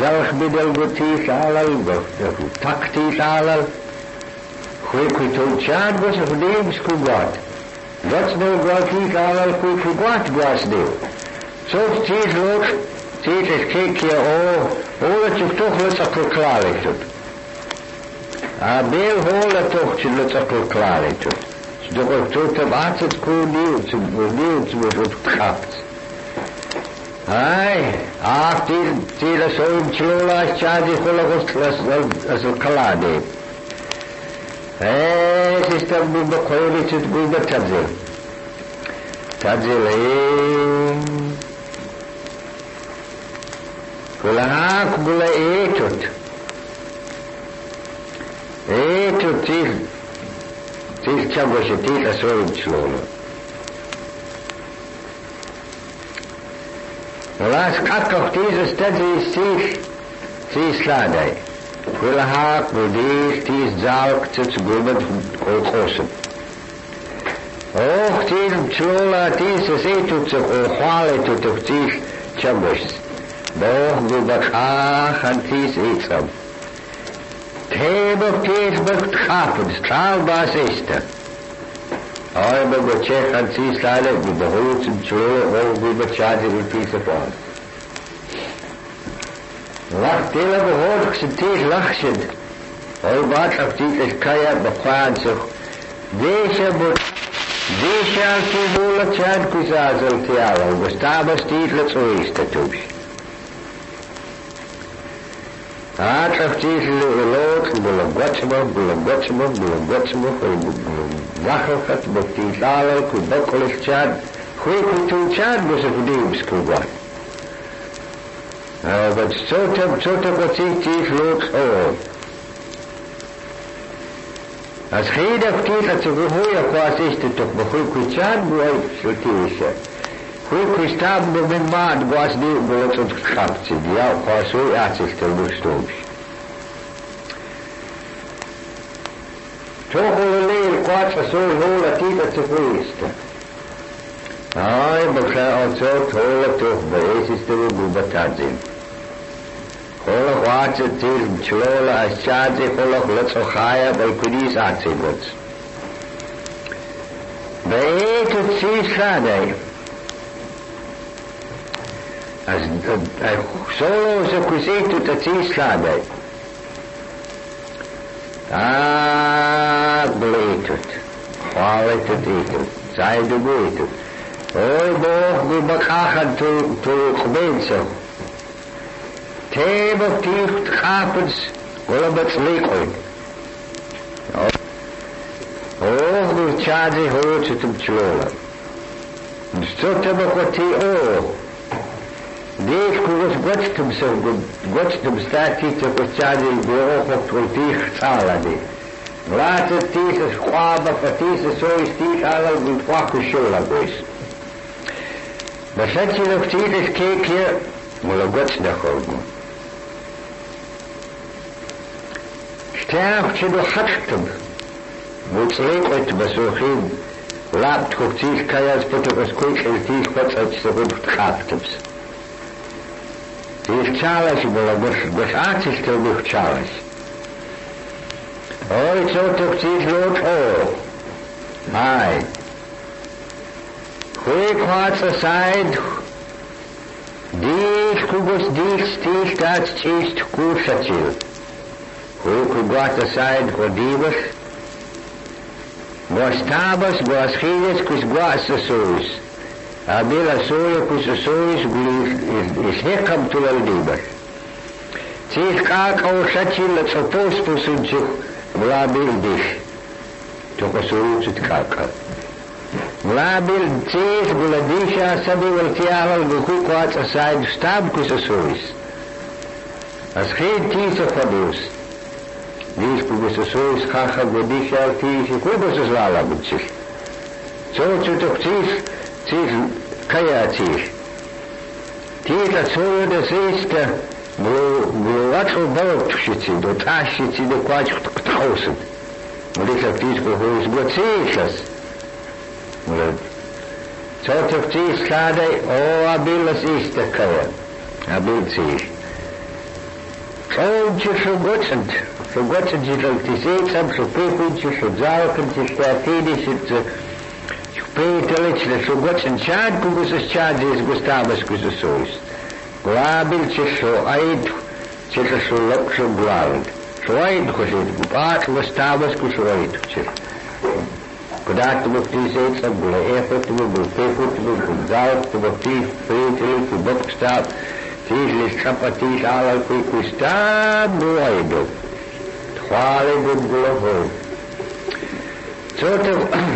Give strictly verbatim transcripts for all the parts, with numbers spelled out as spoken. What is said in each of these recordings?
zelfmiddel gotief alal, tactief alal. Goeie kunt chat was of names kugat. That's no gotief alal kui kugat was new. So cheese look, cheese is cake here all, all dat je toch wat akkel klaar heeft. A beel hol dat toch je wat akkel klaar heeft. Doch ook tot de water koel nieuw, te nieuw te worden gehabt. Ai, ach, die, die dat zo in Chlola is ja die gelukkig als een kalade. Hé, ze is dan nu bekoren het goede tadzil. Tadzil, hé. Gula haak, gula eetut. Eetut, zie. Zie, tjago se die dat zo in Chlola. Laat kak ook deze stad is zich, zich sladai. Wil haak, wil deze, die zalk, zit gubet, kokosen. Och, die tjola, die is etut zich, ochwale tot op zich, tjabus. Doch, gubet haak, en die is etsam. Tebok, die is bekt gapen, straalbaas is er. Ay ba bachche khansi sale bi bahut chore ho bi bacha de rupi se paas waqt tela bahut kshti lakhshid ay baat akti is kaya baqan se desha but desha ki bola chad kuzazal tiala gustaba stit let so ist tub Aat akti le lot bola gachma bola gachma bola gachma Wachel met die zalen, ku bokkelig chad, goeie ku toen chad was een verdienst ku wat. Nou, wat zo te, zo te wat zich die vloot oh. Als geen dat kiet dat ze goeie kwaad is het toch, maar goeie ku chad boei zo tiesje. Goeie ku staan door mijn maat, was niet wat het schapt zit, ja, kwaad zo uitzicht te bestoos. Toch wel leer kwaad van zo'n hola tieta te voesten. Ai, begrijp al zo hola toch bij is te gubatadzin. Hola kwaad ze tir chlola as chaadze hola let's ochaya bij kudis atsibots. Bij het zie schadai. As solo ze kuzitu te zie schadai. Ah, bleetut. Hwalet het eten. Zij de bleetut. Oi, boog, die bakachan to, to gemeensel. Tebel tieft gapens, golabets leekoin. Oh, die tjazi hoort het om tjola. Stot heb ik wat die oh. Deef kugus gotstum so gotstum stati te kutjadi beoog op voltieg zaladi. Laat het deze schwabe vertiese zo is die alal goed wakke shola gois. Maar zet je nog tijdens keek je, mola gots de golgo. Sterft je door hartem. Moet leek uit bezoogin. Laapt goed zich kajas potok as koik en tieg wat uit ze goed hartems. Die is challenge bola, dus arts is toch nog challenge. Oh, zo toch zich lood oh. Hai. Goeie kwaad aside. Die kubus die stief dat chist kursachil. Goeie kugat aside godibus. Gostabas, goschides, kus guasasus. Abila soja kususois is hekam tu aldibar. Cih kakao šačil at sopos posunčuk vlabil dih. Toko suručit kakao. Vlabil cih guladiša sabi valtijaval guku kwac asaid stab kususois. As geen tisa fadus. Dis kususois kaka guladiša altisi kubus zvala bučil. Soču tok cih Zich kaya zich. Tita zo de zeeste, maar wat voor boot zit ze, dat as zit ze de kwaad getrossen. Maar ik heb iets gehoord, wat zees. Maar zo toch zees schade, oh abil is de kaya, abil zees. Trolltje zo godsend. Zo godsend je dat die zeetsam, zo pepertje, zo zalkentje, statedisch, het peteletje, zo godsend chad, kugus is chad, is Gustavus kugus soos. Glabiltje zo aid, zit er zo lok zo glawend. Zo aid gezet, gupaat Gustavus kus zo aid, zit. Kudaat te die zeetsam, gule efert, gule pepert, gule zalk, gule tief, peteletje, gule bokstaaf, tief, chapatief, alal, kugus staaf, no aido. Twaalf goed geloof. Zo te...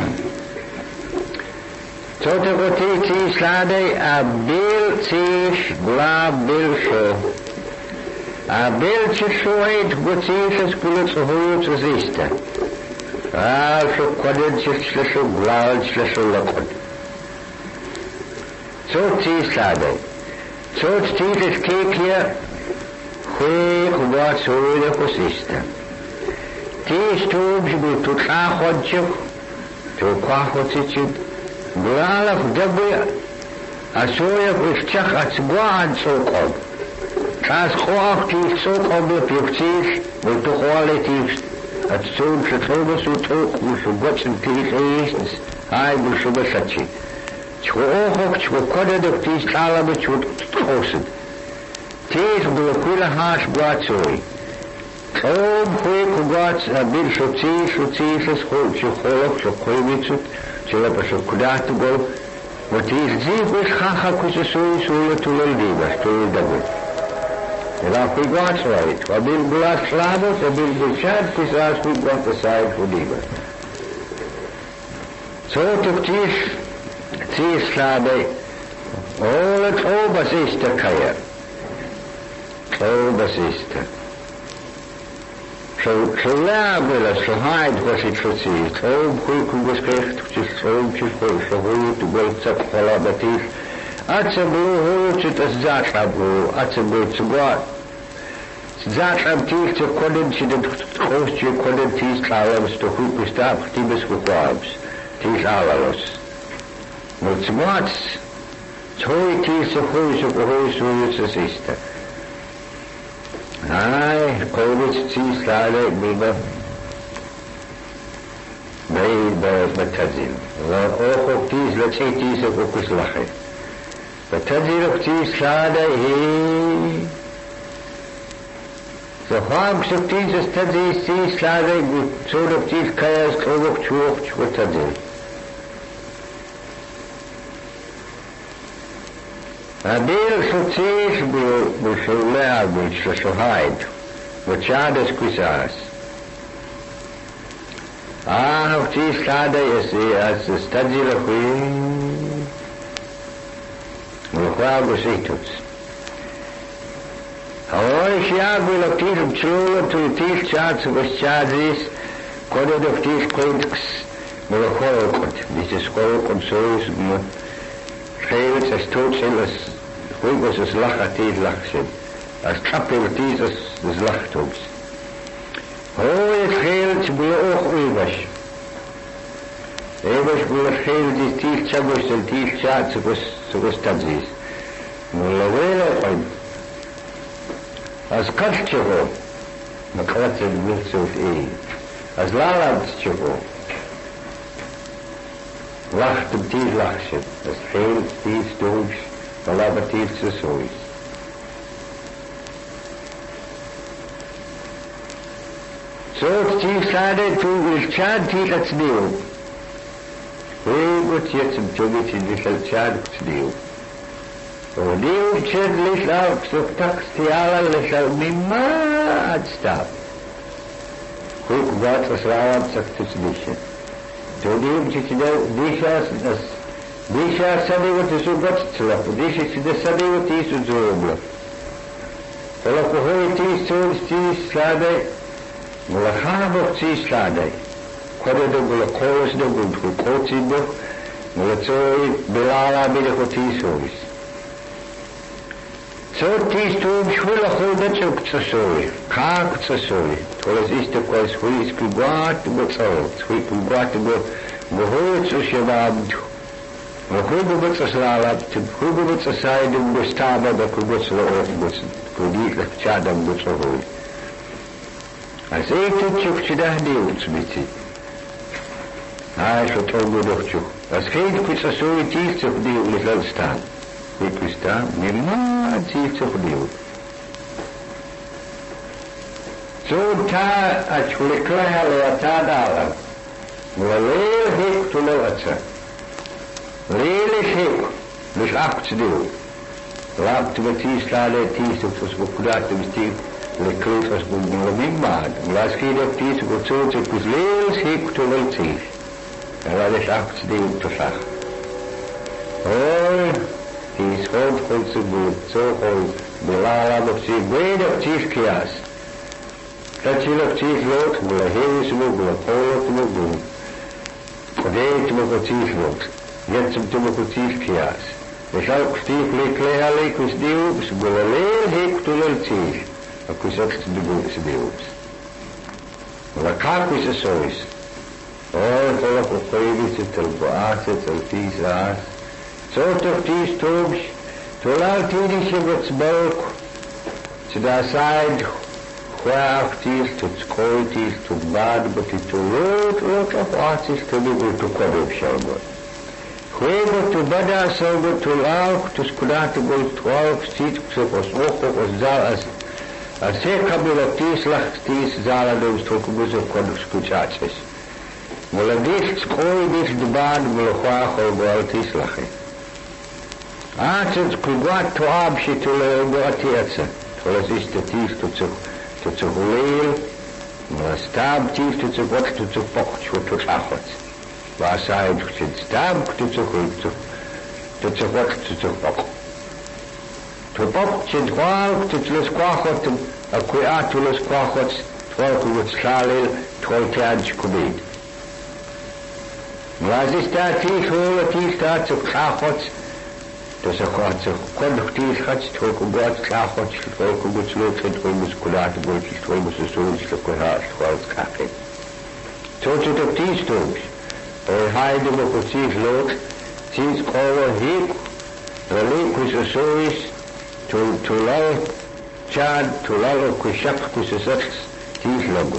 Zo te gotitie slade a bil zich gla bil zo. A biltje zoiet gotietjes kulit zo hoog zo ziste. A zo kwadetjes zo glaaltjes zo lokot. Zo tie slade. Zo tietjes keekje. Goeie gewaad zo weer gosiste. Die stoobs moet tot aangodje, tot kwagodje, glaalaf dabbel, asoja kuschach als gwaan zo kom. Als kwaag die zo kom op je precies, moet toch wel iets, het zo'n vertrouwen zo toch, moet je godsen tegen eerst, hij moet zo besatje. Tjo oog, tjo kodde op die stalen met je trossen. Tees door kwille haas blaad zooi. Om goeie kugaats a bil zo zie, zo zie, zo school, zo golok, zo koeibitsut, zo lepa zo kudaat go, wat is zie kus gaga kus zo zo je tulel dibas, tulel dago. En dan kugaats right, wa bil glas slabos, wa bil bichad, kus as kugaat aside voor dibas. Zo tuk ties, ties slabe, all het obas is te kaya. Obas is te. Zo, zo label als gehaald was het verzeild. Zo goed gezegd, zo goed, zo goed, zo goed, zo collaboratief. Als ze behoort het als zaadschapgo, als ze goed zo goed. Zaadschaptief, zo konden ze het grootje, konden ze alles toch goed bestaat, die beschokwaaps. Die is alles. Maar zo goed, zo goed, zo goed, zo goed, zo goed, zo goed. Ai, COVID zie slade biba. Nee, betazil. Och ook ties, laat zie ties ook ook eens lachen. Betazil ook ties slade hee. Zo vaak zo ties is tazil ties slade, zo ook ties kajas klobok tjoog tjoog tazil. Abel socies bu shulea bu shohaid, bu chades kusas. Ah, of tis slade is as stadzile hui. Mulchwa gusitus. Hoy shiagu lo tis chlulo tu tis chats bus chadis, kodo do tis koinks mulchwa kot. This is called consoles mu. Geels as tootsilles. Hoe was het lachateet lachsen. Als trappeltiet als de lachtoos. Hoe het geelt bij oog uwes. Ewas bij het geelt die tief tjabus en tief tjaat zoals dat is. Mulla wele oin. Als katje ho. Ma kratsen wil zo een. Als laladje ho. Lacht op tief lachsen. Als geelt tief stoos. Collaboratief zo zo is. Zo tief slade toe is chad tief het sneeuw. Heel goed je het een tjogetje die zal chad het sneeuw. O nieuw chad ligt ook zo taks die alle zal niemand stap. Goed wat was laat zegt het niet. Zo nieuw chad die is Disha sadi wat zo goed slap. Disha de sadi wat is zo obla. Ola kohoi tis zo tis slade. Mola habo tis slade. Kode do gola koos do gul kotsi do. Mola zo belala bile kotis ois. Zo tis tu shula khoda chuk tsoi. Kak tsoi. Ola is de kois hui skugat go tsoi. Hui skugat go go ho tsu shabab. وخوبة أسلالات خوبة أسايد مستعبة بكوبة سلوات بس كوديك لكتشادة بصهول أسيت تشوف شده ديوت بيتي هاي شو تقول دكتور أسكيد كويس أسوي تيس تخديو لفلسطان لفلسطان مما تيس تخديو سو تا أشولك لها لو تا دالا وليل هيك تلو أتسا ليل هيك مش أكت ديو لابت بتيس لالي تيس تخص بكدات بستيل لكريس أسبوع من بعد ولاسكيد بتيس بتصوت كويس ليل هيك تلو تيس هذا ليش أكت ديو تصح أوه تيس خود خود سبوت سو خود بلالا بفتيس بيد بفتيس كياس تشيلك تيس لوت ولا هيس لوت ولا قولت لوت قديت مكتيس لوت يتسم تمكتيس كياس لشالك فتيك ليك ليها ليك وسديو بس بولا ليل هيك تولل تيس أكو سكت دبو سديو بس ولا كاكو سسويس أول طلق وقيبي ستلبعات ستلتيس آس صوتك تيس توبش تولال تيدي شبت سبوك سدا سايد خواه تیز تو تسکوی تیز تو باد بتی تو لوت لوت افعاتیز تو بگو تو کبیب شلگو خواه با تو بدا سلگو تو لاوک تو سکودا تو گل توالک سیت کسو کس اوخو کس زال از از سی قبیل تیز لخ تیز زال دوز تو کبوزو کدو سکوچاچس ولا دیس تسکوی دیس دباد ولا خواه خو گوال تیز لخی آتز کگوات تو آبشی تو لگو اتیتسا تو لسیست تیز تو تسکو تتغليل وستاب تيف تتغوت تتفق شو تتأخذ واسايد تتستاب تتغل تتغوت تتفق تفق تتغال تتلسقاخت أكويات تلسقاخت تغلق وتسالل تغلتاج كبيد لازستا تيف هو تيف تتغاخت تسخات كل ختيس خاتش تقول كبات تلاخات تقول كبات سلوك تقول مسكولات تقول تقول مسسول تقول هاش تقول كافي توتو تبتيس توش هاي دموكراسي لوك تيس قوة هيك رليك وسسويس تولال تشاد تولال كشك كسسكس تيس لوك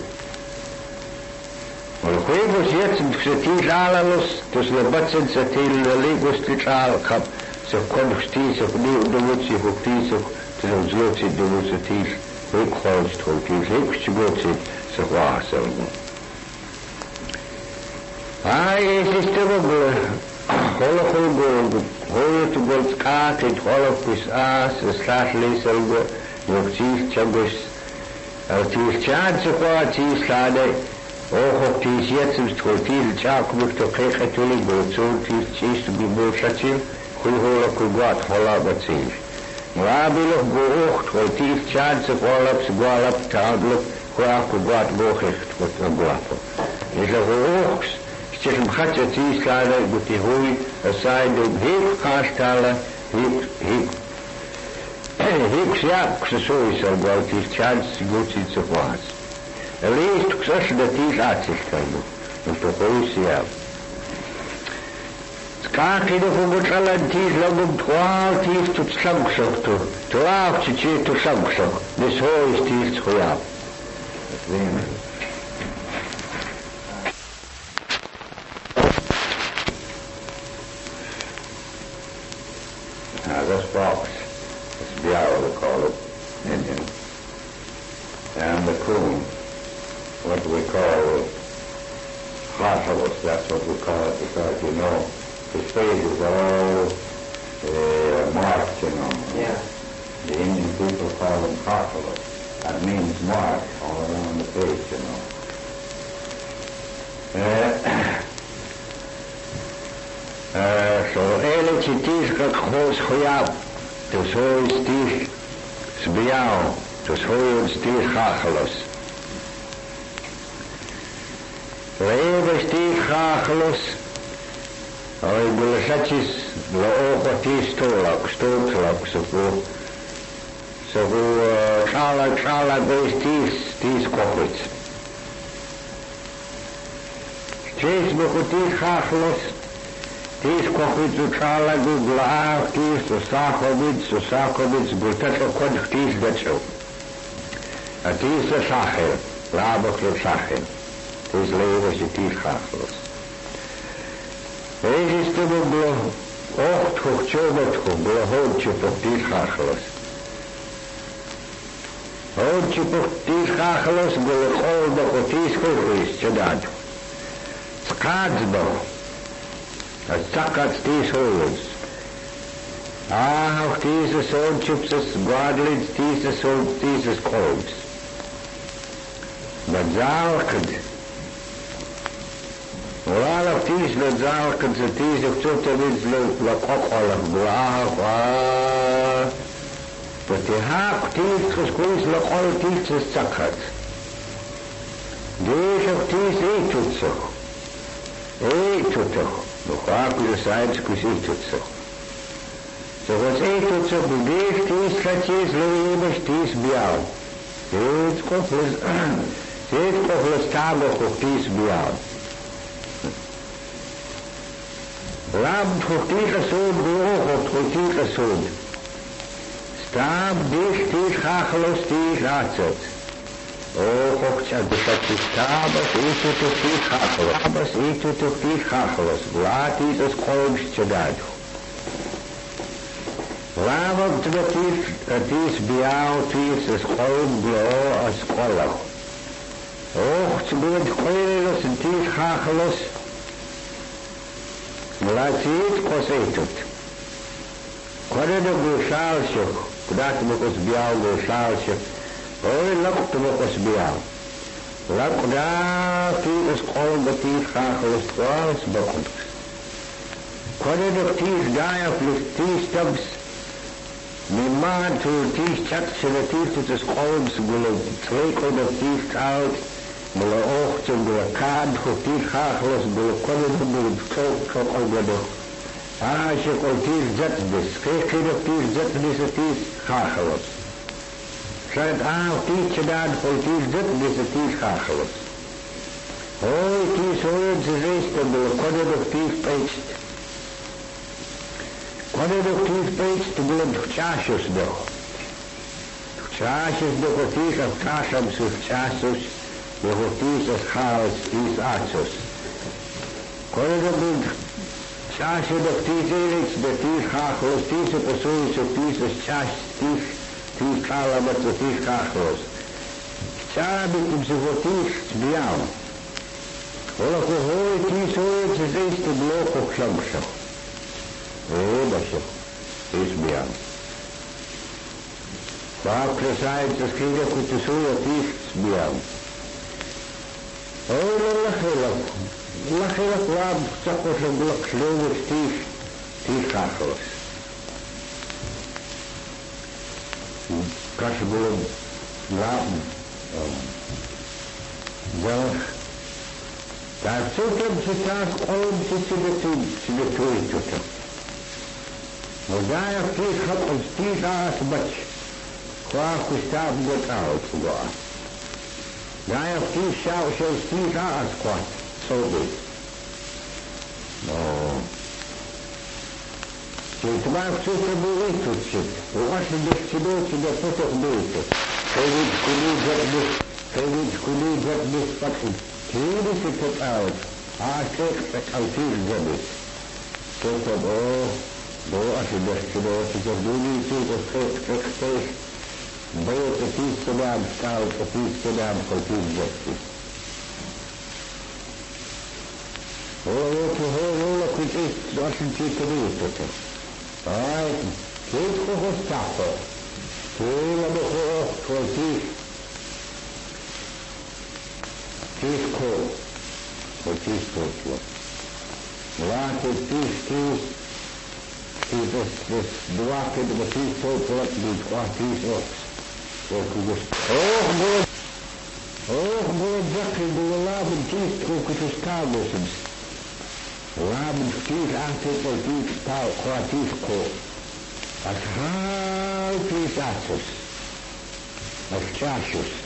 والخيبوس يتسم تيس على لص تسلبتسن ستيل رليك وستيال خب سكون فتيس خدي ودموتي فتيس تزوجتي دموتي هيك خالص تقولي هيك شبوتي سقوا سلمو هاي سيستم خلا خلا هو تقول كات تقول كيس آس سلاش لي سلمو يوكتيس تشبس أو تيس شاد سقوا تيس لادي أو تيس يتسم تقول تيس شاك مكتقيقة تولي بوتسون تيس تيس بموشتين كل هو لكوبات خلا بتسيف مرابله بوخت وتيف شاد سقالب سقالب تعادلب كوا كوبات بوخت وتنقلافه إذا هو أخس استخدم خطة تيس هذا قلت هوي السايد هيك خاش تالا هيك هيك هيك سياب كسسوي سقال تيف شاد سقوتي سقواس ليش تكسش دتيس عاتش كلمه انتو قوي سياب كاكي دفو بطلان تيز لغم توال تيز تتسلمكسك تو تواف تشي تسلمكسك بس هو يستيز خياب هذا سباقس سبيعو they call it Indian and the coon what we call heartless, that's what we call it because you know his face is all uh, marked, you know. Yeah. The Indian people call them cartilage. That means marked all around the face, you know. Uh, uh, so, ele chitis kak khos khoyab, to so stis sbiao, to so stis khakhlos. Leve stis khakhlos. Ai bulashachis la ojo tis tolak stolak so so chala chala goes tis tis kochits tis bochutis chachlos Tis kochit zu chala gu glav, tis to sachovitz, to sachovitz, gultetlo kodch tis decho. A tis le sacher, laboch le sacher. Tis levers je tis chachlos. Eis is te bo glo, ocht hoch tjobetcho, glo hodje poch tis chachlos. Hodje poch tis chachlos, glo choldo po tis chochlis, tjedad. Skadsbo. A zakats tis holds. Ah, auch dieses Oldchips, Gwadlitz, dieses Old, dieses Kolbs. But Zalkad. Well, of these, the Zalkad, the tis of Tutavitz, the Kokol of Guah, but the half tis was goes the all tis is zakat. These of tis eitutso. Eitutso. The Quack decides because eitutso. So what's eitutso, the Dave tis, Latis, Levimus, tis, Bial. It's Kokles, it's Kokles Taboch of tis, Bial. Lab of tis asod, Buoch of tis asod. Stab, dich, tis, Chachalos, tis, Atzot. Oh, Kokcha, the Satis Tabas, Itut of tis, Chachalos. Tabas, Itut of tis, Chachalos. Glatis as Kolbs, Chedadu. Lavab to the tis, a tis, Bial, tis, as Kolb, Glo, as Kolau. Oh, to be at Koilos, and tis, Chachalos. Latit, Kos Itut. Koreda Gushalshuk, Kudatmukos Bial Gushalshuk, Oi Loktumukos Bial. Lakda, Tis called the Tis Chachalos twice, Bokunks. Koreda Tis Diaf with Tis Tubs, Mimad to Tis Chats and the Tis to the Skolbs, Gula Treko the Tis out, Gula Ocht and Gula Kad for Tis Chachalos, Gula Koreda Gula Chok Chok Ogado. Ah, she called tis zetbis. Kekid of tis zetbis a tis chachalos. Said, ah, tis chadad for tis zetbis a tis chachalos. Oh, tis words is restable, koded of tis paste. Koded of tis paste to blood chashus do. Chashus do for tis of chashams with chasus, the for tis as chaos, tis achos. Koded of blood Chashe of tis erich, the tis chachalos, tis of pasulis of tis as chash, tis, tis chalabat of tis chachalos. Charabitim se for tis bial. Ola ko hoi tis erich is eist de blok of shamsha. Ebasha, tis bial. Vaak presides as kida kutusuya tis bial. Ola lachilak. Lachilak lab zakos of blok slowers tis, tis chachalos. Kashabulum lab, zelch. Daar zoeken ze taas om ze te de toe zoeken. Maar daar tis had ons tis aas batch. Qua kustaaf got out gegaan. Daar tis zou zoals tis aas kwart. So good. No. So it's about to be eaten shit. What is this to do to the foot of the They would could get this, they would could get this fucking clean it out. I take the country get it. So that oh, go as a best to do to the duty to the fake fake face. Both the piece of them scout, the piece of them for peace justice. Oh, to hold all which is doesn't take a bit. Alright, take for her stopper. Kill a bit for teeth. Teeth cold. For teeth cold. Like it, teeth, teeth. Teeth, this, this, the rocket of the teeth cold, let me what teeth off. So we just, oh, boy. Oh, boy, Jackie, do a lot of teeth cook with his cargoes. Rabin tis atit or tis tau qua tis ko. As high tis atus. As chashus.